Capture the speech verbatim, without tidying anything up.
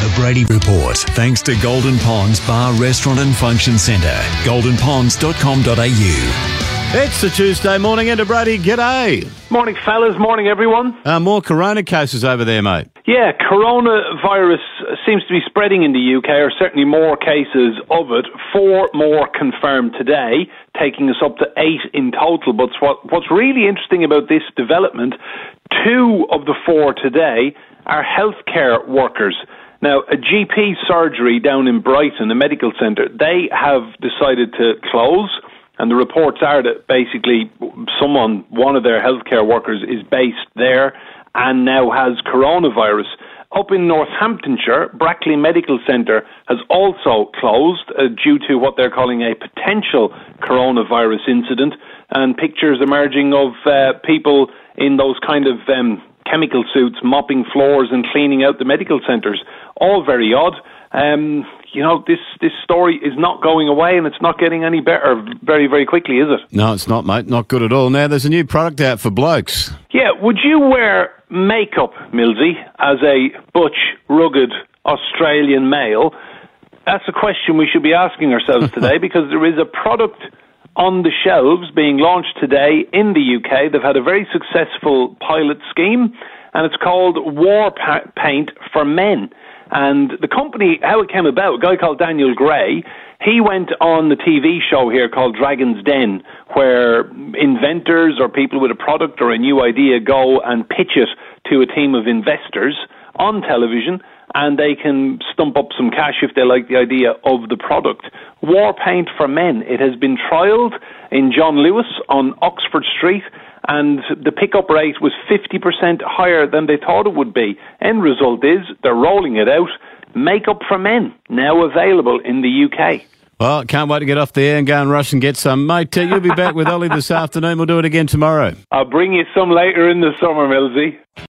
The Brady Report, thanks to Golden Ponds Bar, Restaurant and Function Centre. golden ponds dot com dot a u. It's a Tuesday morning into Brady. G'day. Morning, fellas. Morning, everyone. Uh, more corona cases over there, mate. Yeah, coronavirus seems to be spreading in the U K, or certainly more cases of it. Four more confirmed today, taking us up to eight in total. But what, what's really interesting about this development, two of the four today are healthcare workers. Now, a G P surgery down in Brighton, a medical centre, they have decided to close. And the reports are that basically someone, one of their healthcare workers, is based there and now has coronavirus. Up in Northamptonshire, Brackley Medical Centre has also closed uh, due to what they're calling a potential coronavirus incident, and pictures emerging of uh, people in those kind of um, chemical suits mopping floors and cleaning out the medical centres. All very odd. Um, you know, this, this story is not going away, and it's not getting any better very, very quickly, is it? No, it's not, mate. Not good at all. Now, there's a new product out for blokes. Yeah, would you wear makeup, Millsy, as a butch, rugged Australian male? That's a question we should be asking ourselves today, because there is a product on the shelves being launched today in the U K. They've had a very successful pilot scheme, and it's called War pa- Paint for Men. And the company, how it came about, a guy called Daniel Gray, he went on the T V show here called Dragon's Den, where inventors or people with a product or a new idea go and pitch it to a team of investors on television, and they can stump up some cash if they like the idea of the product. War Paint for Men. It has been trialled in John Lewis on Oxford Street, and the pickup rate was fifty percent higher than they thought it would be. End result is they're rolling it out. Makeup for Men, now available in the U K. Well, can't wait to get off the air and go and rush and get some. Mate, uh, you'll be back with Ollie this afternoon. We'll do it again tomorrow. I'll bring you some later in the summer, Millsy.